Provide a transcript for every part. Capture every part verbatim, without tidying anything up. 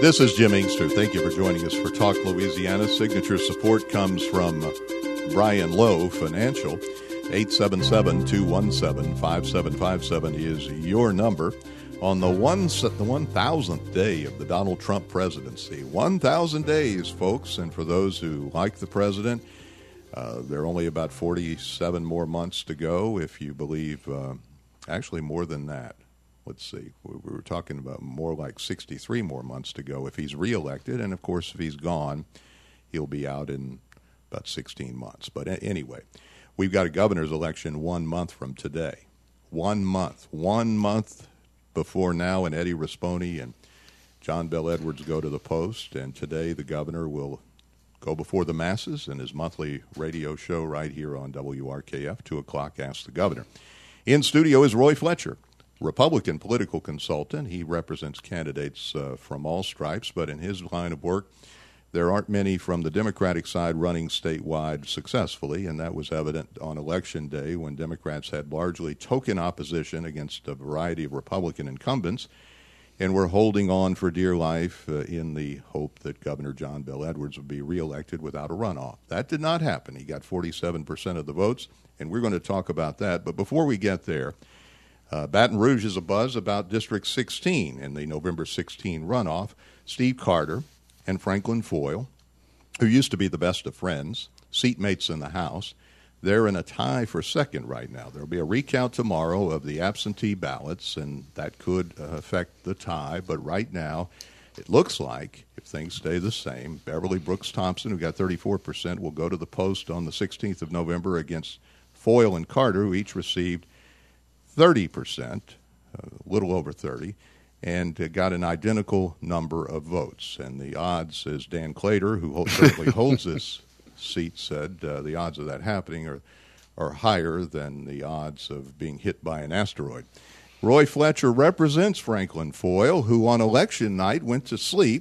This is Jim Inkster. Thank you for joining us for Talk Louisiana. Signature support comes from Brian Lowe Financial. eight seven seven, two one seven, five seven five seven is your number. On the one the one thousandth day of the Donald Trump presidency. one thousand days, folks. And for those who like the president, uh, there are only about forty-seven more months to go, if you believe, uh, actually more than that. Let's see, we were talking about more like sixty-three more months to go if he's reelected. And, of course, if he's gone, he'll be out in about sixteen months. But anyway, we've got a governor's election one month from today. One month. One month before now, and Eddie Rispone and John Bel Edwards go to the post. And today the governor will go before the masses in his monthly radio show right here on W R K F, two o'clock, Ask the Governor. In studio is Roy Fletcher, Republican political consultant. He represents candidates uh, from all stripes, but in his line of work, there aren't many from the Democratic side running statewide successfully, and that was evident on Election Day when Democrats had largely token opposition against a variety of Republican incumbents, and were holding on for dear life uh, in the hope that Governor John Bel Edwards would be reelected without a runoff. That did not happen. He got forty-seven percent of the votes, and we're going to talk about that. But before we get there, Uh, Baton Rouge is abuzz about District sixteen in the November sixteenth runoff. Steve Carter and Franklin Foyle, who used to be the best of friends, seatmates in the House, they're in a tie for second right now. There will be a recount tomorrow of the absentee ballots, and that could uh, affect the tie. But right now, it looks like, if things stay the same, Beverly Brooks Thompson, who got thirty-four percent, will go to the post on the sixteenth of November against Foyle and Carter, who each received thirty percent, a little over thirty, and uh, got an identical number of votes. And the odds, as Dan Claytor, who hold, certainly holds this seat, said, uh, the odds of that happening are, are higher than the odds of being hit by an asteroid. Roy Fletcher represents Franklin Foyle, who on election night went to sleep.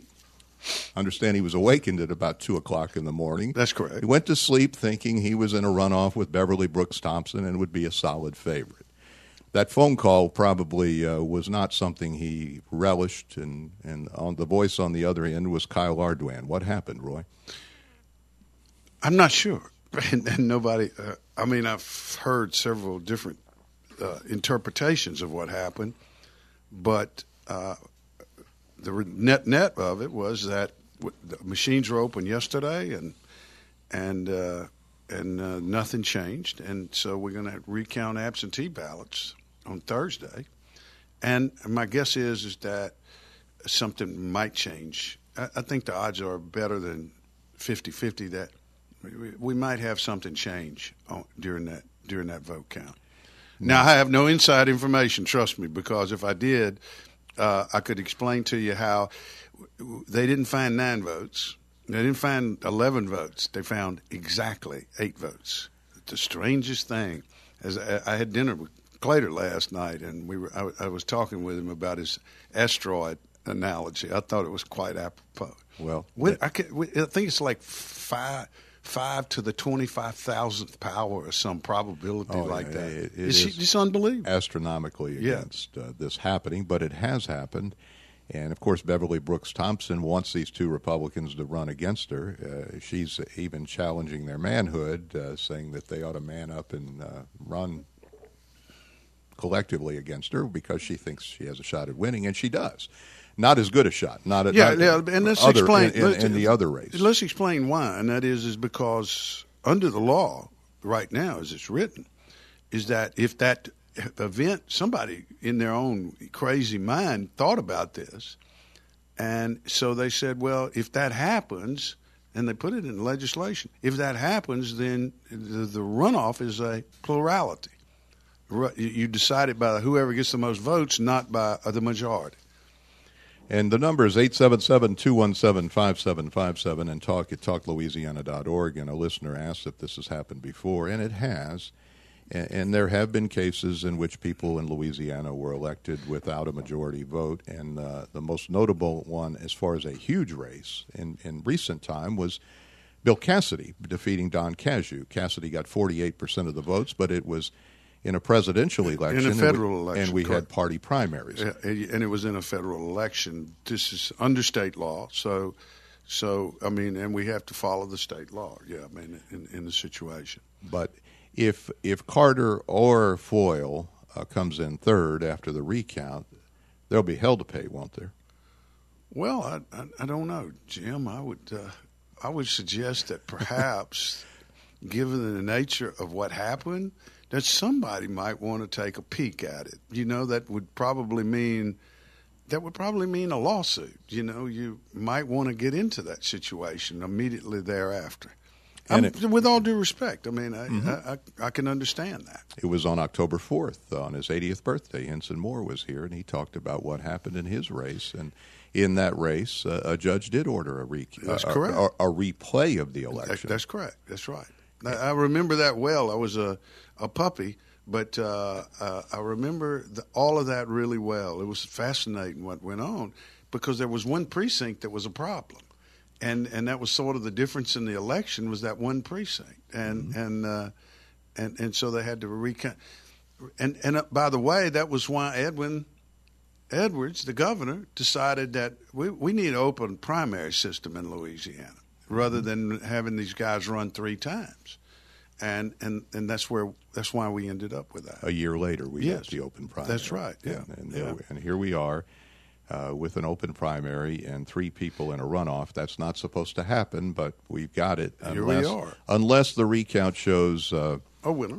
I understand he was awakened at about two o'clock in the morning. That's correct. He went to sleep thinking he was in a runoff with Beverly Brooks Thompson and would be a solid favorite. That phone call probably uh, was not something he relished, and, and on the voice on the other end was Kyle Ardoin. What happened, Roy? I'm not sure. And, and nobody, uh, I mean, I've heard several different uh, interpretations of what happened, but uh, the net net of it was that the machines were open yesterday, and and uh, and uh, nothing changed, and so we're going to recount absentee ballots on Thursday, and my guess is is that something might change. I, I think the odds are better than fifty-fifty that we, we might have something change on, during that during that vote count. Now, I have no inside information, trust me, because if I did, uh, I could explain to you how they didn't find nine votes. They didn't find eleven votes. They found exactly eight votes. The strangest thing, as I, I had dinner with Claytor last night, and we were I, I was talking with him about his asteroid analogy. I thought it was quite apropos. Well, when, I, can, I think it's like five five to the twenty-five thousandth power or some probability oh, like yeah, that. It, it it's, is it's unbelievable. Astronomically yeah. against uh, this happening, but it has happened. And, of course, Beverly Brooks Thompson wants these two Republicans to run against her. Uh, she's even challenging their manhood, uh, saying that they ought to man up and uh, run collectively against her because she thinks she has a shot at winning, and she does. Not as good a shot. Not at yeah, not yeah. And let's other, explain in, in, in the other race. Let's explain why, and that is is because under the law right now, as it's written, is that if that event, somebody in their own crazy mind thought about this, and so they said, well, if that happens, and they put it in legislation, if that happens, then the, the runoff is a plurality. You decide it by whoever gets the most votes, not by the majority. And the number is eight seven seven, two one seven, five seven five seven and talk at talk louisiana dot org. And a listener asked if this has happened before, and it has. And, and there have been cases in which people in Louisiana were elected without a majority vote. And uh, the most notable one, as far as a huge race in, in recent time, was Bill Cassidy defeating Don Casu. Cassidy got forty-eight percent of the votes, but it was in a presidential election. In a federal and we, election. And we correct. had party primaries. And it was in a federal election. This is under state law. So, so I mean, and we have to follow the state law, yeah, I mean, in, in the situation. But if if Carter or Foyle uh, comes in third after the recount, there'll be hell to pay, won't there? Well, I, I, I don't know, Jim. I would uh, I would suggest that perhaps, given the nature of what happened, that somebody might want to take a peek at it. You know, that would probably mean that would probably mean a lawsuit. You know, you might want to get into that situation immediately thereafter. And it, with all due respect, I mean, I, mm-hmm. I, I, I can understand that. It was on October fourth, on his eightieth birthday. Ensign Moore was here, and he talked about what happened in his race. And in that race, uh, a judge did order a, re- that's uh, correct. A, a replay of the election. That, that's correct. That's right. I, I remember that well. I was a, a puppy, but uh, uh, I remember the, all of that really well. It was fascinating what went on because there was one precinct that was a problem. And and that was sort of the difference in the election was that one precinct, and mm-hmm. and uh, and and so they had to recount. And and uh, by the way, that was why Edwin Edwards, the governor, decided that we we need an open primary system in Louisiana rather than having these guys run three times. And and and that's where that's why we ended up with that. A year later, we yes. had the open primary. That's right. Yeah, and, and, yeah. and here we are. Uh, with an open primary and three people in a runoff. That's not supposed to happen, but we've got it. Unless, Here we are. Unless the recount shows uh, a winner.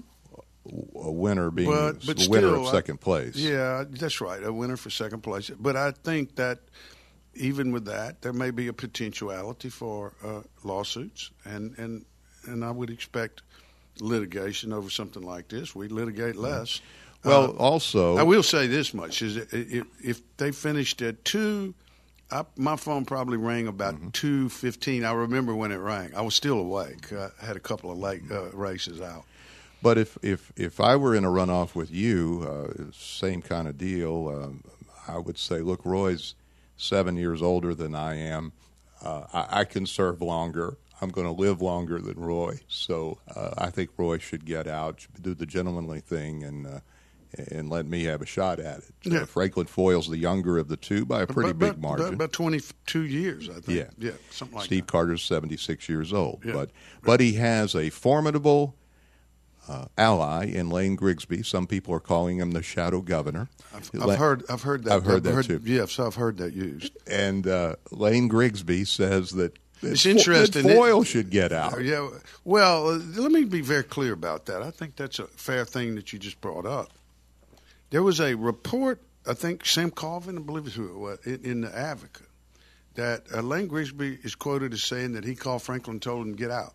A winner being but, but the still, winner of second place. I, yeah, that's right, a winner for second place. But I think that even with that, there may be a potentiality for uh, lawsuits, and, and, and I would expect litigation over something like this. We litigate less. Mm-hmm. Well, uh, also, I will say this much: is if, if they finished at two, I, my phone probably rang about mm-hmm. two fifteen. I remember when it rang. I was still awake. I had a couple of late uh, races out. But if, if if I were in a runoff with you, uh, same kind of deal, uh, I would say, look, Roy's seven years older than I am. Uh, I, I can serve longer. I'm going to live longer than Roy. So uh, I think Roy should get out, do the gentlemanly thing, and uh, and let me have a shot at it. Yeah. Uh, Franklin Foyle's the younger of the two by a pretty about, big about, margin. About twenty-two years, I think. Yeah, yeah something like Steve that. Carter's seventy-six years old. Yeah. But, right. but he has a formidable uh, ally in Lane Grigsby. Some people are calling him the shadow governor. I've, I've heard I've heard that. I've heard I've that, heard, too. Yes, I've heard that used. And uh, Lane Grigsby says that It's Fo- interesting. that Foyle should get out. Yeah. Well, uh, let me be very clear about that. I think that's a fair thing that you just brought up. There was a report, I think Sam Colvin, I believe is who it was, in, in the Advocate, that uh, Lane Grigsby is quoted as saying that he called Franklin and told him to get out.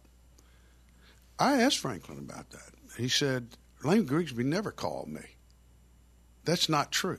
I asked Franklin about that. He said, Lane Grigsby never called me. That's not true.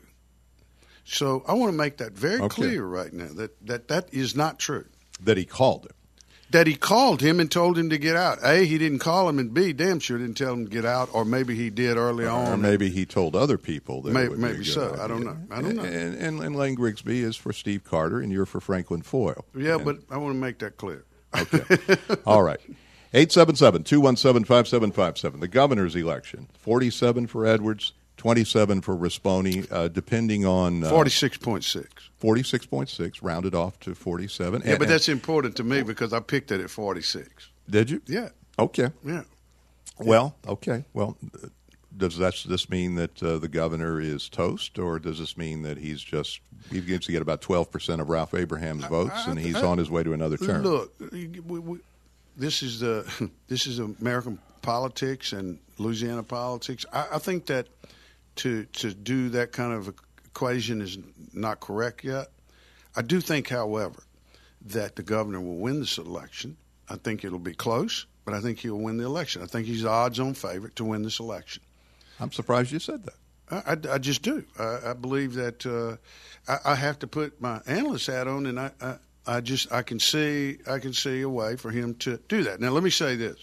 So I want to make that very okay. clear right now, that, that that is not true. That he called him. That he called him and told him to get out. A, he didn't call him, and B, damn sure didn't tell him to get out, or maybe he did early or on. Or maybe he told other people that maybe, it would maybe be a good so. idea. I don't know. I don't know. And, and, and Lane Grigsby is for Steve Carter, and you're for Franklin Foyle. Yeah, and, but I want to make that clear. Okay. All right. eight seven seven, two one seven, five seven five seven. The governor's election, forty-seven for Edwards, twenty-seven for Rispone, uh, depending on... Uh, forty-six point six. forty-six point six, rounded off to forty-seven. Yeah, and, but that's important to me because I picked it at forty-six. Did you? Yeah. Okay. Yeah. Well, okay. Well, does that, this mean that uh, the governor is toast, or does this mean that he's just, he gets to get about twelve percent of Ralph Abraham's votes, I, I, and he's I, on his way to another term? Look, we, we, this is the this is American politics and Louisiana politics. I, I think that to to do that kind of equation is not correct yet. I do think, however, that the governor will win this election. I think it'll be close, but I think he'll win the election. I think he's the odds-on favorite to win this election. I'm surprised you said that. I, I, I just do. I, I believe that uh, I, I have to put my analyst hat on, and I, I, I just I can see I can see a way for him to do that. Now, let me say this: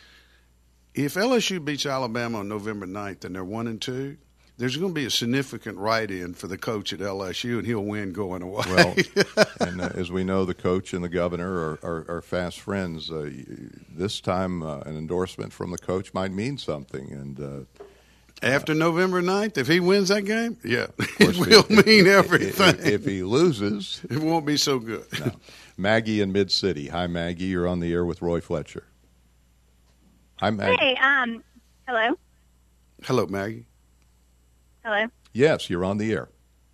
if L S U beats Alabama on November ninth and they're one and two, there's going to be a significant write-in for the coach at L S U, and he'll win going away. Well, and uh, as we know, the coach and the governor are, are, are fast friends. Uh, this time, uh, an endorsement from the coach might mean something, and uh, After November ninth, if he wins that game, yeah, course, it will if, mean if, everything. If, if he loses, it won't be so good. No. Maggie in Mid-City. Hi, Maggie. You're on the air with Roy Fletcher. Hi, Maggie. Hey, um, hello? Hello, Maggie. Hello? Yes, you're on the air.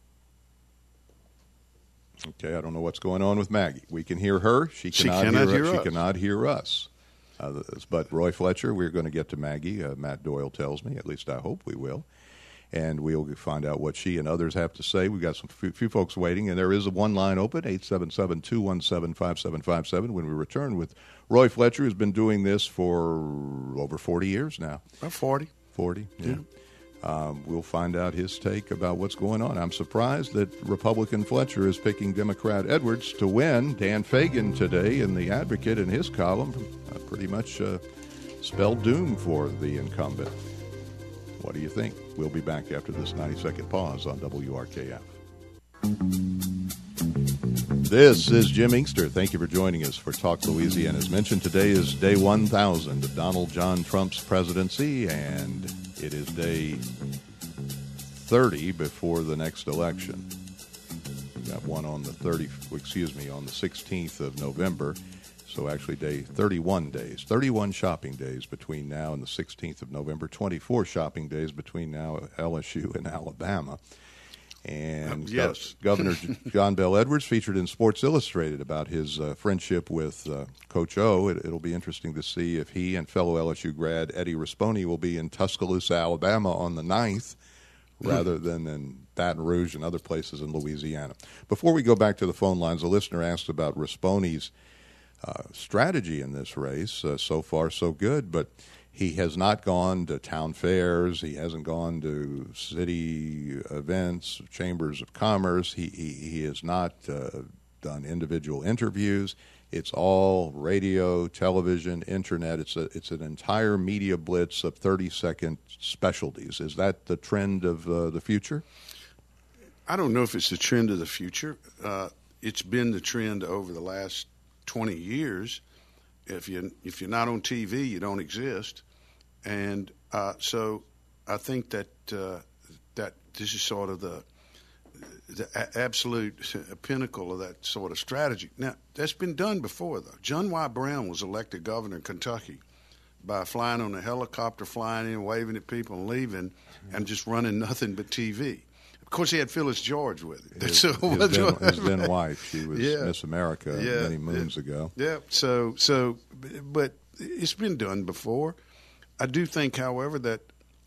Okay, I don't know what's going on with Maggie. We can hear her. She She cannot, cannot hear, hear She us. cannot hear us. Uh, but Roy Fletcher, we're going to get to Maggie. Uh, Matt Doyle tells me. At least I hope we will. And we'll find out what she and others have to say. We've got some few, few folks waiting, and there is a one line open, eight seven seven, two one seven, five seven five seven, when we return with Roy Fletcher, who's been doing this for over forty years now. About forty. forty, yeah. Yeah. Um, we'll find out his take about what's going on. I'm surprised that Republican Fletcher is picking Democrat Edwards to win. Dan Fagan today in The Advocate in his column uh, pretty much uh, spelled doom for the incumbent. What do you think? We'll be back after this ninety-second pause on W R K F. This is Jim Inkster. Thank you for joining us for Talk Louisiana. As mentioned, today is day one thousand of Donald John Trump's presidency, and it is day thirty before the next election. We got one on the thirty, excuse me, on the sixteenth of November. So actually day thirty-one days, thirty-one shopping days between now and the sixteenth of November, twenty-four shopping days between now L S U and Alabama. And uh, yes. Go- Governor John Bel Edwards featured in Sports Illustrated about his uh, friendship with uh, Coach O. It, it'll be interesting to see if he and fellow L S U grad Eddie Risponi will be in Tuscaloosa, Alabama on the ninth rather than in Baton Rouge and other places in Louisiana. Before we go back to the phone lines, a listener asked about Risponi's Uh, strategy in this race. Uh, so far, so good, but he has not gone to town fairs. He hasn't gone to city events, chambers of commerce. He he, he has not uh, done individual interviews. It's all radio, television, internet. It's a it's an entire media blitz of thirty second specialties. Is that the trend of uh, the future? I don't know if it's the trend of the future. Uh, it's been the trend over the last twenty years. If you if you're not on T V, you don't exist, and uh, so I think that uh, that this is sort of the the a- absolute pinnacle of that sort of strategy. Now that's been done before, though. John Y. Brown was elected governor in Kentucky by flying on a helicopter, flying in, waving at people, and leaving, and just running nothing but T V. Of course, he had Phyllis George with him. His, so, his, then, his then wife, she was Yeah. Miss America Yeah. many moons ago. Yeah. So, so, but it's been done before. I do think, however, that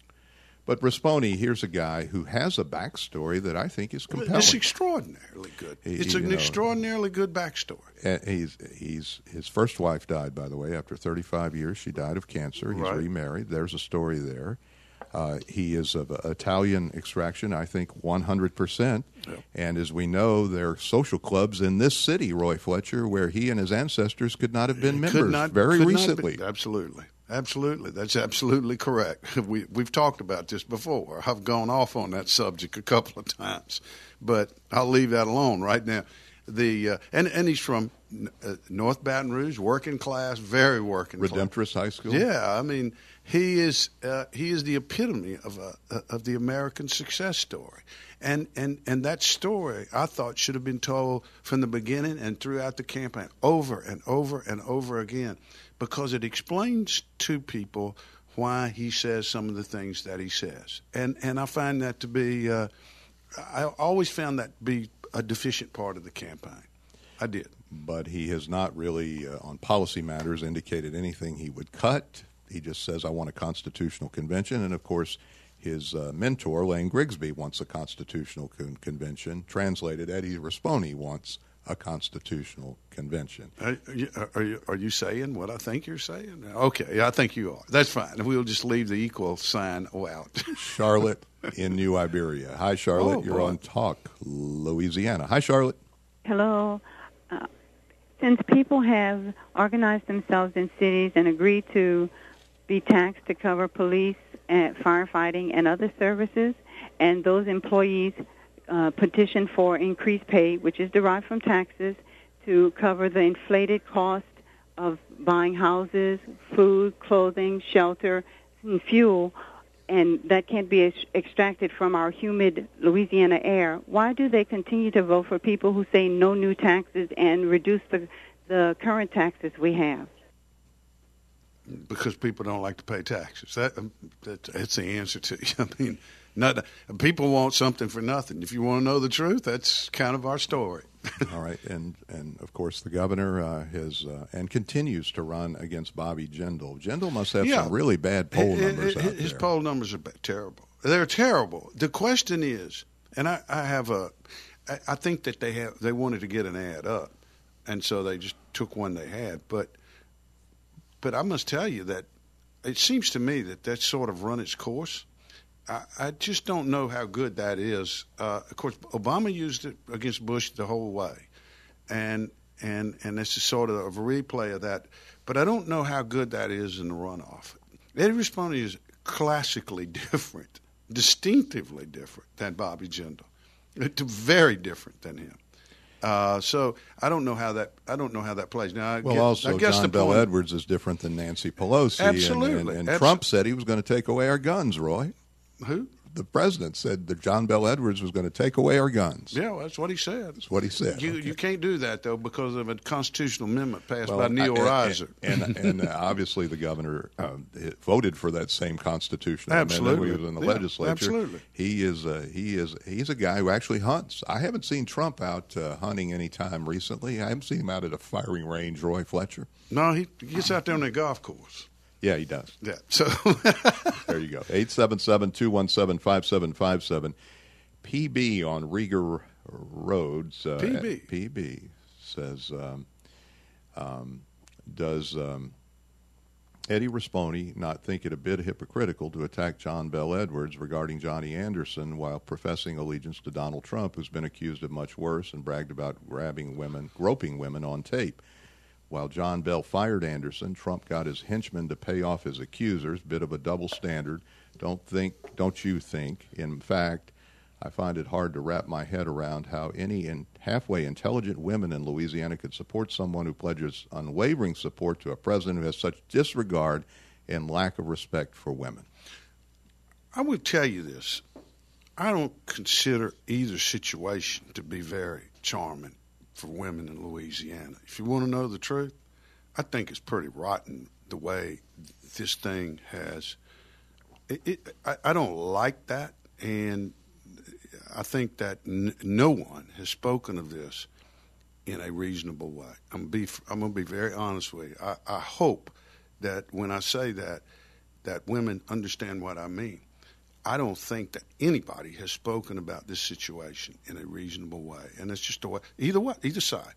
But Risponi, here's a guy who has a backstory that I think is compelling. it's extraordinarily good. He- it's you an know, extraordinarily good backstory. Uh, he's he's his first wife died, by the way, after thirty-five years. She died of cancer. He's Right. remarried. There's a story there. Uh, he is of Italian extraction, I think, one hundred percent. Yeah. And as we know, there are social clubs in this city, Roy Fletcher, where he and his ancestors could not have been members Could not, very could not recently. be- absolutely. Absolutely. That's absolutely correct. We, we've talked about this before. I've gone off on that subject a couple of times, but I'll leave that alone right now. The uh, and, and he's from uh, North Baton Rouge, working class, very working class. Redemptorist High School? Yeah, I mean, he is uh, he is the epitome of a of the American success story, and and and that story I thought should have been told from the beginning and throughout the campaign, over and over and over again, because it explains to people why he says some of the things that he says, and and I find that to be uh, I always found that to be a deficient part of the campaign. I did. But he has not really, uh, on policy matters, indicated anything he would cut. He just says, I want a constitutional convention. And, of course, his uh, mentor, Lane Grigsby, wants a constitutional con- convention. Translated, Eddie Risponi wants a constitutional convention. Are you, are you are you saying what I think you're saying? Okay, I think you are. That's fine. We'll just leave the equal sign out. Charlotte in New Iberia. Hi, Charlotte. Oh, You're boy. on Talk Louisiana. Hi, Charlotte. Hello. Uh, since people have organized themselves in cities and agreed to be taxed to cover police and firefighting and other services, and those employees uh, petition for increased pay, which is derived from taxes, to cover the inflated cost of buying houses, food, clothing, shelter, and fuel, and that can't be ex- extracted from our humid Louisiana air, why do they continue to vote for people who say no new taxes and reduce the the current taxes we have? Because people don't like to pay taxes. That, that that's the answer to you. I mean, not people want something for nothing. If you want to know the truth, that's kind of our story. All right, and and of course the governor uh, has uh, and continues to run against Bobby Jindal. Jindal must have Yeah. some really bad poll His- numbers out His there. poll numbers are ba- terrible. They're terrible. The question is, and I, I have a, I, I think that they have they wanted to get an ad up, and so they just took one they had. But, but I must tell you that it seems to me that that's sort of run its course. I, I just don't know how good that is. Uh, of course, Obama used it against Bush the whole way, and and and this is sort of a replay of that. But I don't know how good that is in the runoff. Eddie Rispone is classically different, distinctively different than Bobby Jindal. It's very different than him. Uh, so I don't know how that I don't know how that plays. Now, I Well, guess, also, I guess John the Bel point, Edwards is different than Nancy Pelosi. Absolutely. And, and, and Abso- Trump said he was going to take away our guns, Roy. Who? The president said that John Bel Edwards was going to take away our guns. Yeah, well, that's what he said. That's what he said. You Okay. you can't do that though because of a constitutional amendment passed Well, by Neil I- Reiser. And, and, and uh, obviously the governor uh, voted for that same constitutional Absolutely. amendment when he was in the Yeah, legislature. absolutely. He is uh, he is he's a guy who actually hunts. I haven't seen Trump out uh, hunting any time recently. I haven't seen him out at a firing range, Roy Fletcher. No, he gets out there on the golf course. Yeah, he does. Yeah. So There you go. eight seven seven, two one seven, five seven five seven. P B on Rieger Roads. Uh, P B. P B says, um, um, does um, Eddie Rispone not think it a bit hypocritical to attack John Bel Edwards regarding Johnny Anderson while professing allegiance to Donald Trump, who's been accused of much worse and bragged about grabbing women, groping women on tape? While John Bell fired Anderson, Trump got his henchmen to pay off his accusers. Bit of a double standard. Don't think, don't you think? In fact, I find it hard to wrap my head around how any in halfway intelligent women in Louisiana could support someone who pledges unwavering support to a president who has such disregard and lack of respect for women. I would tell you this. I don't consider either situation to be very charming for women in Louisiana. If you want to know the truth, I think it's pretty rotten the way this thing has. It, it, I, I don't like that, and I think that n- no one has spoken of this in a reasonable way. I'm be I'm going to be very honest with you. I, I hope that when I say that, that women understand what I mean. I don't think that anybody has spoken about this situation in a reasonable way, and it's just a way, either way, either side.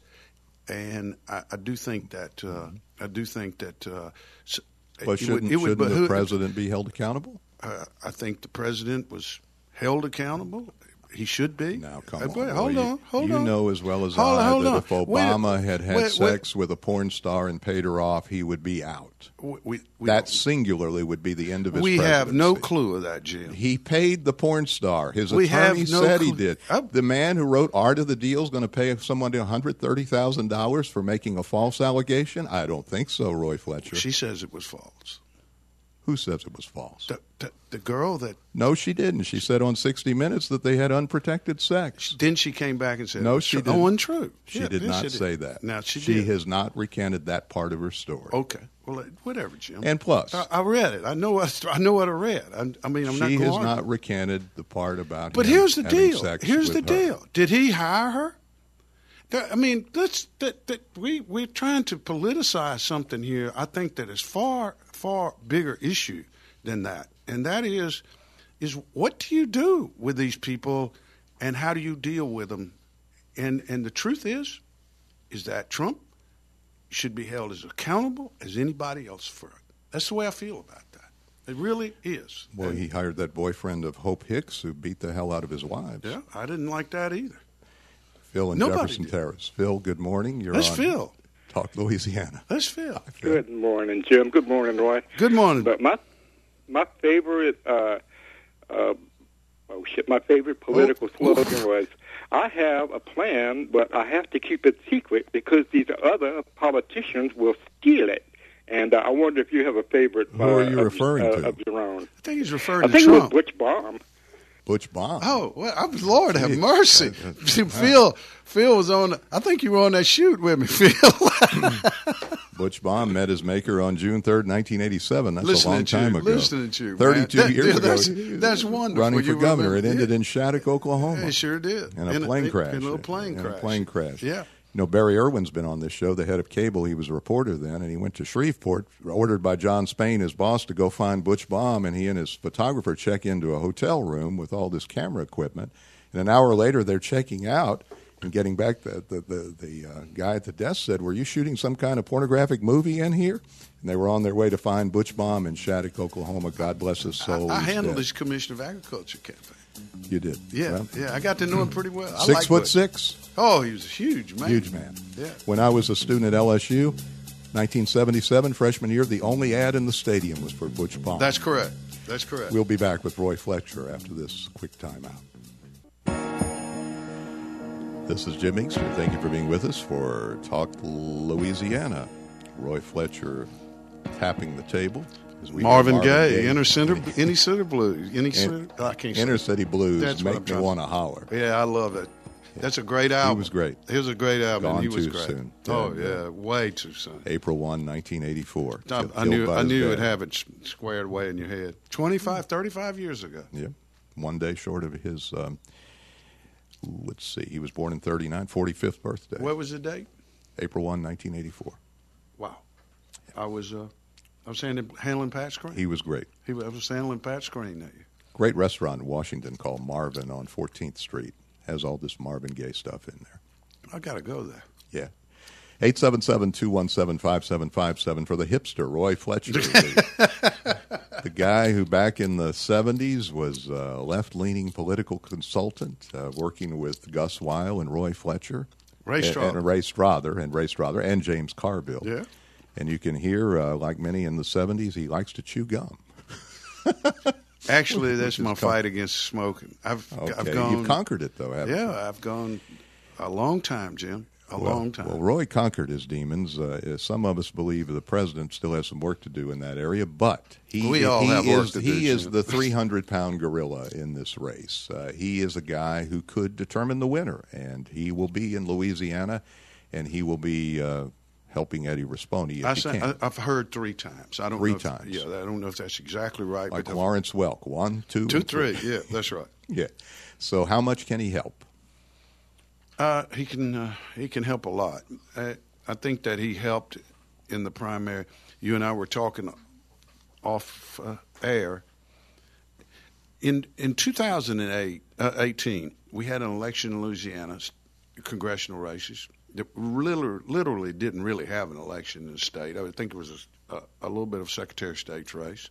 And I, I do think that uh, I do think that. Uh, But it shouldn't, would, it would shouldn't the behoove- president be held accountable? Uh, I think the president was held accountable. He should be. Now, come Uh, on. wait, hold Roy. on, hold you on. You know as well as Hold on, I hold that on. if Wait a- Obama had had wait- wait. sex with a porn star and paid her off, he would be out. We, we, we That don't- singularly would be the end of his we have no presidency. clue of that, Jim. He paid the porn star. His We have attorney no said he clue. did. I- The man who wrote Art of the Deal is going to pay someone one hundred thirty thousand dollars for making a false allegation? I don't think so, Roy Fletcher. She says it was false. Who says it was false? The, the, the girl that No, she didn't. She said on sixty minutes that they had unprotected sex. then she came back and said No, it was she true. didn't. Oh, untrue. She Yeah, did yes, not she did. say that. Now she, she did. has not recanted that part of her story. Okay. Well, uh, whatever, Jim. And plus, I, I read it. I know what I know what I read. I, I mean, I'm not she going has to not recanted the part about But him here's the having deal. sex Here's the with her. deal. Did he hire her? That- I mean, let's that, that we we're trying to politicize something here. I think that is far far bigger issue than that, and that is is what do you do with these people, and how do you deal with them? And and the truth is, is that Trump should be held as accountable as anybody else for it. That's the way I feel about that. It really is. Well, And- he hired that boyfriend of Hope Hicks who beat the hell out of his wives. yeah, I didn't like that either. Phil in Nobody Jefferson did. Terrace. Phil, good morning. You're That's on Phil. Talk Louisiana. Let's Phil. Phil. Good morning, Jim. Good morning, Roy. Good morning. But my my favorite uh, uh, oh shit, my favorite political Oh. slogan was, "I have a plan, but I have to keep it secret because these other politicians will steal it." And uh, I wonder if you have a favorite. Who are uh, you of, referring uh, to? Of your own. think he's referring I to think it was Trump. Butch Baum. Butch Baum. Oh, well, I'm, Lord have Gee. mercy. Phil Phil was on, I think you were on that shoot with me, Phil. Butch Baum met his maker on June third, nineteen eighty-seven. That's Listening a long to time you, ago. listening to you, thirty-two man. That- years yeah, ago. that's- he was that's wonderful. Running for You governor. remember- It ended yeah. in Shattuck, Oklahoma. It sure did. In a In a- plane in- crash. in a little plane In crash. a plane crash. Yeah. You know, Barry Irwin's been on this show, the head of cable. He was a reporter then, and he went to Shreveport, ordered by John Spain, his boss, to go find Butch Baum, and he and his photographer check into a hotel room with all this camera equipment. And an hour later, they're checking out and getting back. The the the, the uh, guy at the desk said, "Were you shooting some kind of pornographic movie in here?" And they were on their way to find Butch Baum in Shattuck, Oklahoma. God bless his soul. I, I He's handled dead. his Commissioner of Agriculture campaign. You did. Yeah, Well, yeah. I got to know him pretty well. I six like foot Butch. six. Oh, he was a huge man. Huge man. Yeah. When I was a student at L S U, nineteen seventy-seven, freshman year, the only ad in the stadium was for Butch Baum. That's correct. That's correct. We'll be back with Roy Fletcher after this quick timeout. This is Jim Inkster. Thank you for being with us for Talk Louisiana. Roy Fletcher tapping the table. as we Marvin have Gaye, Inner Center, Any Center Blues. Any Center, oh, I can't say Inner it. City Blues That's what I'm make me trying to- want to holler. Yeah, I love it. That's a great album. He was great. He was a great album. Gone he was too great. soon. Oh Yeah, yeah, way too soon. April first, nineteen eighty-four. I, Killed I knew by I his knew dad. it'd have it s- squared away in your head. twenty-five, thirty-five years ago. Yeah, one day short of his. Um, let's see, he was born in thirty-nine, forty-fifth birthday. What was the date? April first, nineteen eighty-four. Wow. I was uh, I was handling, handling Pat Screen. He was great. He was, I was handling Pat Screen that year. Great restaurant in Washington called Marvin on fourteenth Street. Has all this Marvin Gaye stuff in there. I got to go there. Yeah. eight seven seven, two one seven, five seven five seven for the hipster, Roy Fletcher. the, the guy who back in the seventies was a left-leaning political consultant uh, working with Gus Weil and Roy Fletcher. Ray and, Strother. and Ray Strother and Ray Strother and James Carville. Yeah. And you can hear, uh, like many in the seventies, he likes to chew gum. Actually, that's Which my is com- fight against smoking. I've Okay, I've gone. you've conquered it though, haven't you? Yeah, I've gone a long time, Jim. A Well, long time. Well, Roy conquered his demons. Uh, some of us believe the president still has some work to do in that area, but he, We all he have work is to he do, is Jim. the three hundred pound gorilla in this race. Uh, he is a guy who could determine the winner, and he will be in Louisiana, and he will be uh, helping Eddie Risponi if I he say, can. I, I've heard three times. I don't Three know if, times. Yeah, I don't know if that's exactly right. like but I've- Lawrence Welk, one, two, two, and three. Yeah, that's right. Yeah. So how much can he help? Uh, he can uh, he can help a lot. I, I think that he helped in the primary. You and I were talking off uh, air. In in two thousand eight, uh, eighteen, we had an election in Louisiana, s- congressional races. That literally, literally didn't really have an election in the state. I would think it was a, a, a little bit of Secretary of State's race.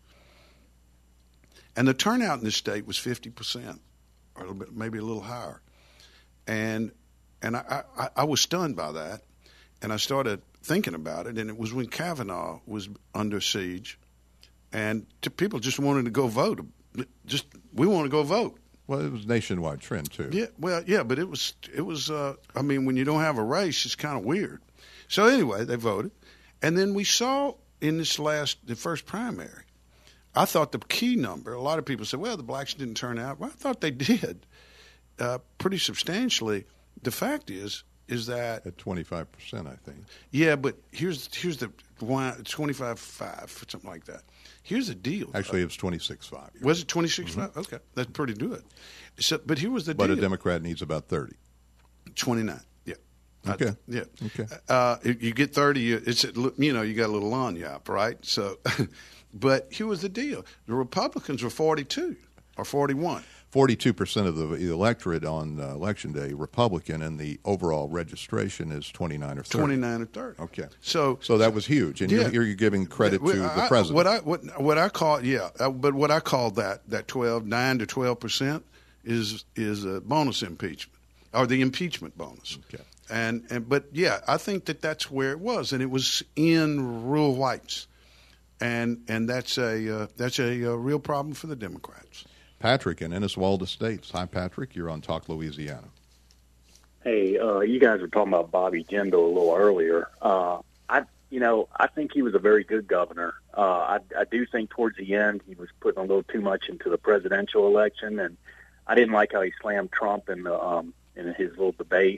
And the turnout in this state was fifty percent, or a little bit, maybe a little higher. And and I, I, I was stunned by that, and I started thinking about it. And it was when Kavanaugh was under siege, and t- people just wanted to go vote. Just we want to go vote. Well, it was a nationwide trend too. Yeah, well, yeah, but it was it was. Uh, I mean, when you don't have a race, it's kind of weird. So anyway, they voted, and then we saw in this last the first primary. I thought the key number. A lot of people said, "Well, the blacks didn't turn out." Well, I thought they did uh, pretty substantially. The fact is, is that At twenty-five percent, I think. yeah, but here's here's the why twenty-five five something like that. Here's the deal. Actually, it was twenty-six five. Was it twenty-six five? Okay, that's pretty good. So, but here was the But deal. a Democrat needs about thirty. twenty-nine. Yeah. Okay. I, yeah. Okay. Uh, if you get thirty, you- it's you know you got a little on you up, right? So, but here was the deal: the Republicans were forty-two or forty-one. Forty-two percent of the electorate on uh, election day Republican, and the overall registration is twenty-nine or thirty. twenty-nine or thirty. Okay. So, So that was huge, and Yeah. you're, you're giving credit Yeah, to well, the I- president. What I what what I call yeah, uh, but what I call that that twelve nine to twelve percent is is a bonus impeachment or the impeachment bonus. Okay. And and but yeah, I think that that's where it was, and it was in rural whites, and and that's a uh, that's a, uh real problem for the Democrats. Patrick in Enniswald Estates. Hi, Patrick. You're on Talk Louisiana. Hey, uh, you guys were talking about Bobby Jindal a little earlier. Uh, I, you know, I think he was a very good governor. Uh, I, I do think towards the end he was putting a little too much into the presidential election, and I didn't like how he slammed Trump in the um, in his little debate.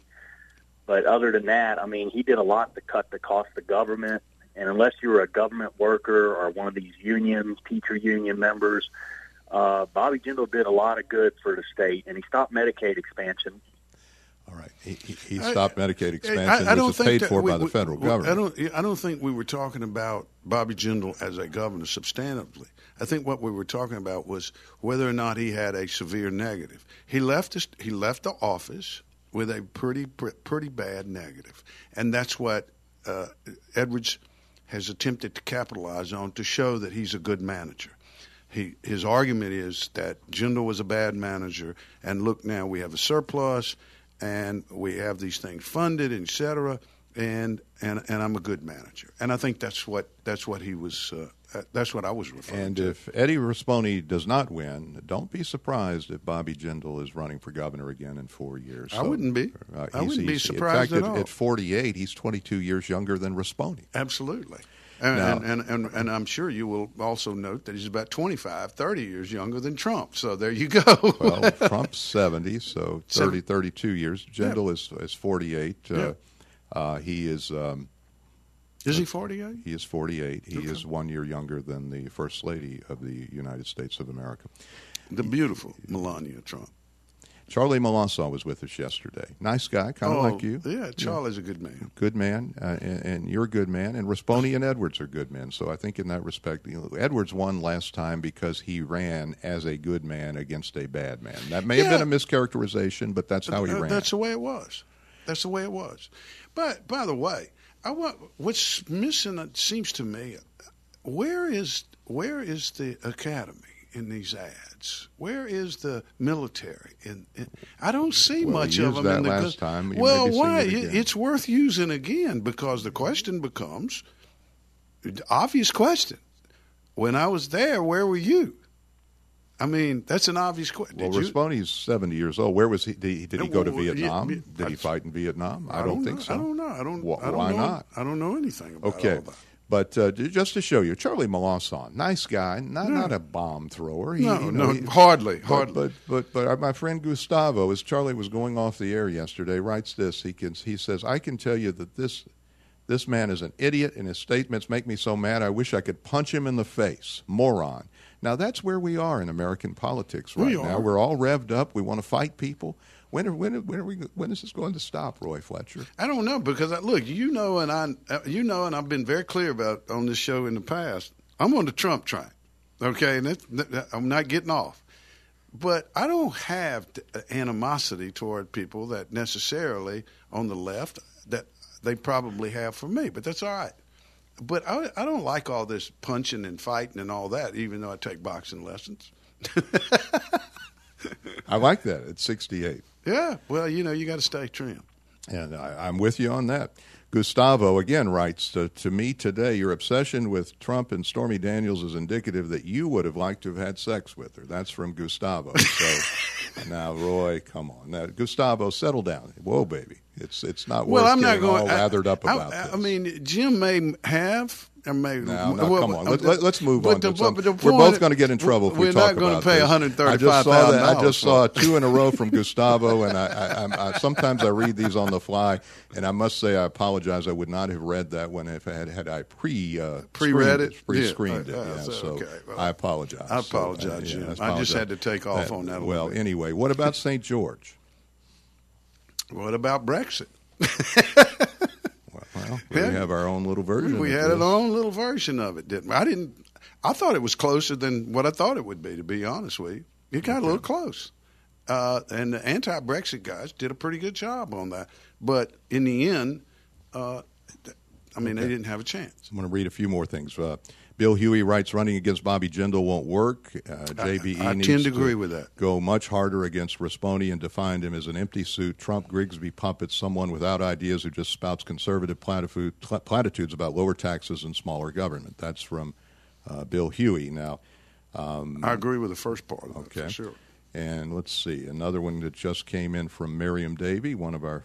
But other than that, I mean, he did a lot to cut the cost of government. And unless you were a government worker or one of these unions, teacher union members, uh, Bobby Jindal did a lot of good for the state, and he stopped Medicaid expansion. All right, he, he, he stopped I, Medicaid expansion, I, I don't which is think paid for we, by the we, federal we, government. I don't. I don't think we were talking about Bobby Jindal as a governor substantively. I think what we were talking about was whether or not he had a severe negative. He left. His, he left the office with a pretty pretty bad negative, and that's what uh, Edwards has attempted to capitalize on to show that he's a good manager. He, his argument is that Jindal was a bad manager, and look, now we have a surplus, and we have these things funded, et cetera, and and and I'm a good manager. And I think that's what that's what he was. Uh, that's what I was referring and to. And if Eddie Rispone does not win, don't be surprised if Bobby Jindal is running for governor again in four years. I so, wouldn't be. Uh, I wouldn't be surprised in fact, at at, all. At forty-eight, he's twenty-two years younger than Rispone. Absolutely. And, now, and, and, and, and I'm sure you will also note that he's about twenty-five, thirty years younger than Trump. So there you go. Well, Trump's seventy, so thirty, thirty-two years. Jindal yeah. is, is forty-eight. Yeah. Uh, uh, he is... Um, is he forty-eight? He is forty-eight. He okay. is one year younger than the First Lady of the United States of America. The beautiful Melania Trump. Charlie Melanson was with us yesterday. Nice guy, kind of oh, like you. Yeah, Charlie's yeah. a good man. Good man, uh, and, and you're a good man. And Rispone and Edwards are good men. So I think in that respect, you know, Edwards won last time because he ran as a good man against a bad man. That may yeah. have been a mischaracterization, but that's how he uh, ran. That's the way it was. That's the way it was. But by the way, I want what's missing. It seems to me, where is where is the academy in these ads? Where is the military? In, in I don't see well, much you of used them. That in the, last time. You well, maybe why? It it's worth using again because the question becomes, obvious question. When I was there, where were you? I mean, that's an obvious question. Well, Rispone's seventy years old. Where was he? Did he, did he go to Vietnam? Yeah, did he fight in Vietnam? I, I don't, don't think know. so. I don't know. I don't. Wh- I don't why know, not? I don't know anything about okay. all that. But uh, just to show you, Charlie Melanson, nice guy, not no. not a bomb thrower. He, no, you know, no, he, hardly, but, hardly. But, but but my friend Gustavo, as Charlie was going off the air yesterday, writes this. He can he says, I can tell you that this this man is an idiot, and his statements make me so mad. I wish I could punch him in the face, moron. Now that's where we are in American politics right we now. Are. We're all revved up. We want to fight people. When are, when, are, when, are we, when is this going to stop, Roy Fletcher? I don't know because I, look, you know, and I, you know, and I've been very clear about on this show in the past. I'm on the Trump train, okay, and that's, that, I'm not getting off. But I don't have animosity toward people that necessarily on the left that they probably have for me. But that's all right. But I, I don't like all this punching and fighting and all that, even though I take boxing lessons. I like that at sixty-eight. Yeah, well, you know, you got to stay trim. And I, I'm with you on that. Gustavo, again, writes, to, to me today, your obsession with Trump and Stormy Daniels is indicative that you would have liked to have had sex with her. That's from Gustavo. So now, Roy, come on. Now, Gustavo, settle down. Whoa, baby. It's it's not well, worth I'm getting not going, all lathered up I, about I, this. I mean, Jim may have... May, no, no, well, come on. uh, Let, let, let's move on. The, To some, the we're both going to get in trouble if we're we talk not going about to pay this. one hundred thirty-five thousand I just saw that. I just for saw two in a row from Gustavo, and I, I, I, I sometimes I read these on the fly, and I must say I apologize. I would not have read that one if I had had I pre uh, pre-read it, pre-screened yeah, it. uh, Yeah, so, so okay. well, I apologize. I apologize, so, uh, Jim. yeah, I, I apologize. just had to take off uh, on that. A well, bit. anyway, what about Saint George? What about Brexit? Well, we yeah. have our own little version. We of had this. our own little version of it, didn't we? I didn't. I thought it was closer than what I thought it would be. To be honest with you, it got okay. a little close. Uh, and the anti-Brexit guys did a pretty good job on that. But in the end, uh, I mean, okay. they didn't have a chance. I'm going to read a few more things. Uh, Bill Huey writes, running against Bobby Jindal won't work. Uh, J B E I, I needs tend to agree with that. Go much harder against Rispone and define him as an empty suit, Trump Grigsby puppet, someone without ideas who just spouts conservative platitudes about lower taxes and smaller government. That's from uh, Bill Huey. Now, um, I agree with the first part of that, okay. for sure. And let's see, another one that just came in from Miriam Davey, one of our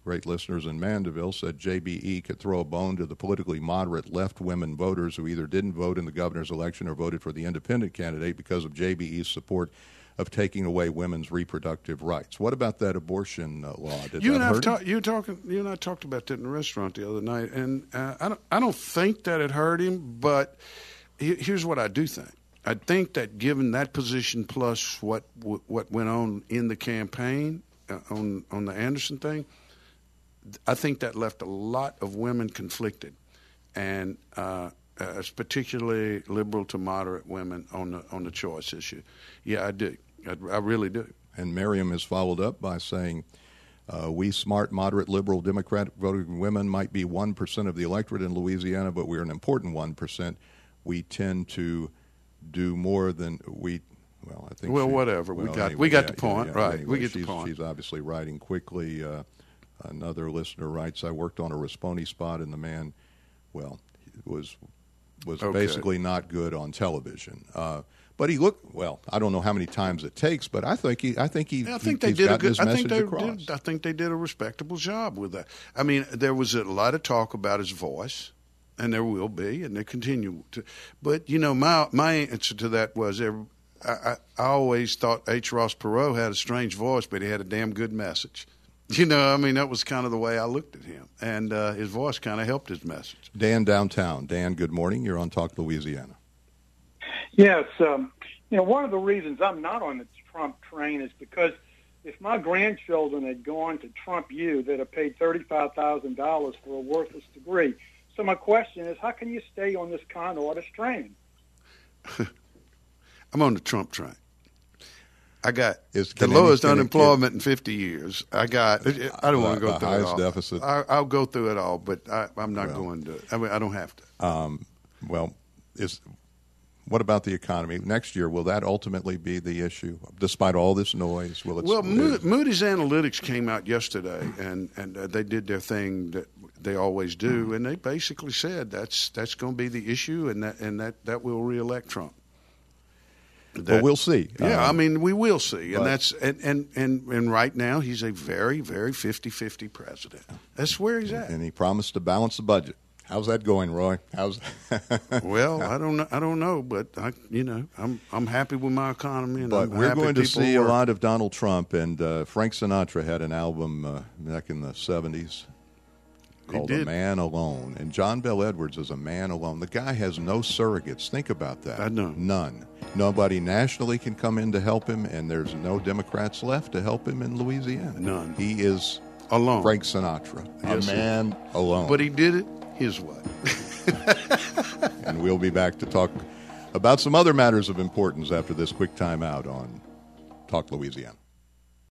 great listeners in Mandeville, said J B E could throw a bone to the politically moderate left women voters who either didn't vote in the governor's election or voted for the independent candidate because of J B E's support of taking away women's reproductive rights. What about that abortion uh, law? Did you that and I hurt ta- him? you talking. You and I talked about that in the restaurant the other night, and uh, I don't. I don't think that it hurt him, but he- here's what I do think. I think that given that position plus what what went on in the campaign uh, on on the Anderson thing, I think that left a lot of women conflicted, and uh, uh, particularly liberal to moderate women on the on the choice issue. Yeah, I do. I, I really do. And Miriam has followed up by saying, uh, we smart, moderate, liberal, Democratic voting women might be one percent of the electorate in Louisiana, but we're an important one percent. We tend to do more than we, well, I think. Well, she, whatever. Well, we got anyway, we got yeah, the point. yeah, Right. anyway, we get she's, the point. She's obviously writing quickly. Uh, another listener writes, I worked on a Risponi spot, and the man, well, was was Okay. basically not good on television. Uh, But he looked well. I don't know how many times it takes, but I think he. I think he. I think he, they he's did a gotten good. his I think message they across. did. I think they did a respectable job with that. I mean, there was a lot of talk about his voice, and there will be, and they continue to. But you know, my my answer to that was, every, I, I I always thought H. Ross Perot had a strange voice, but he had a damn good message. You know, I mean, that was kind of the way I looked at him, and uh, his voice kind of helped his message. Dan downtown. Dan, good morning. You're on Talk Louisiana. Yes, um, you know, one of the reasons I'm not on the Trump train is because if my grandchildren had gone to Trump U, they'd have paid thirty-five thousand dollars for a worthless degree. So my question is, how can you stay on this con artist train? I'm on the Trump train. I got Is- the can lowest any- can it- unemployment in fifty years. I got. I don't want to The- go the through highest it all. deficit. I, I'll go through it all, but I, I'm not Well. going to. I mean, I don't have to. Um, well, is what about the economy next year? Will that ultimately be the issue, despite all this noise? Will it? Well, Mo- Moody's Analytics came out yesterday, and and uh, they did their thing that they always do, and they basically said that's that's going to be the issue, and that and that, that will reelect Trump. well, That- we'll see. Yeah, Um, I mean, we will see, and but- that's and, and, and, and right now he's a very very fifty-fifty president. That's where he's at. and he promised to balance the budget. How's that going, Roy? How's Well, I don't know. I don't know, but I, you know, I'm I'm happy with my economy, and But I'm we're happy going to people see a work. lot of Donald Trump, and uh, Frank Sinatra had an album uh, back in the seventies called did. A Man Alone. And John Bell Edwards is a man alone. The guy has no surrogates. Think about that. I know. None. Nobody nationally can come in to help him, and there's no Democrats left to help him in Louisiana. None. He is Alone. Frank Sinatra, Yes, a sir. man alone. But he did it his way. And we'll be back to talk about some other matters of importance after this quick time out on Talk Louisiana.